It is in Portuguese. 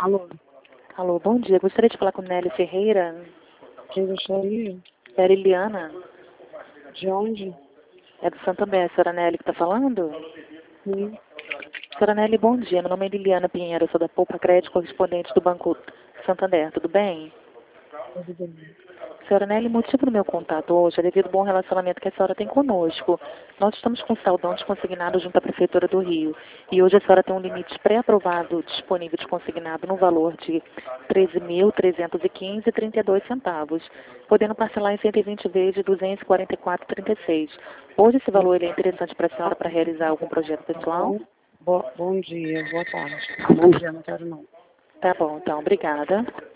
Alô, Alô, bom dia. Gostaria de falar com Nelly Ferreira. quem gostaria? É a Liliana. De onde? É do Santander. A senhora Nelly que está falando? Sim. Senhora Nelly, bom dia. Meu nome é Liliana Pinheiro. Eu sou da Poupa Crédito, correspondente do Banco Santander. Tudo bem? Tudo bem. Senhora Nelly, o motivo do meu contato hoje é devido ao bom relacionamento que a senhora tem conosco. Nós estamos com saldão desconsignado junto à Prefeitura do Rio. E hoje a senhora tem um limite pré-aprovado disponível de consignado no valor de R$ 13.315,32, podendo parcelar em 120 vezes de R$ 244,36. Hoje esse valor ele é interessante para a senhora para realizar algum projeto pessoal? Bom dia, boa tarde. Bom dia, não quero não. Tá bom, então. Obrigada.